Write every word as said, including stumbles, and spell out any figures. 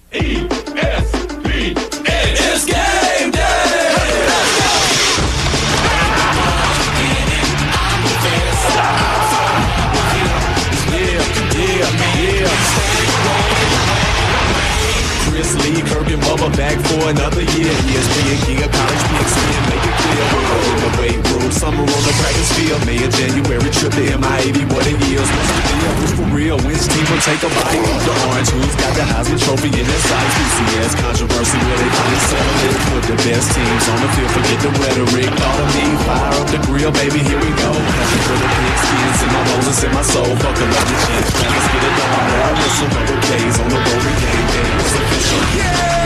E S P N. It's game day! Let's go! Yeah, yeah, yeah. Chris Lee, Kirk and Bubba back for another year. E S P N King of College, P X P N, make it clear. We're in the weight room, summer on the practice field. May and January trip to M I A B, what it is. What's the deal? Who's for real? Which team will take a bite? The orange, who's got the Heisman Trophy in their sights? B C S controversy, where they finally settle it. Put the best teams on the field, forget the rhetoric. Thought of me, fire up the grill, baby, here we go. Happy for the big skins in my Moses in my soul. Fuck a love your chance, let's get it done. Now I miss some other days on the road, game day. It's official. Yeah!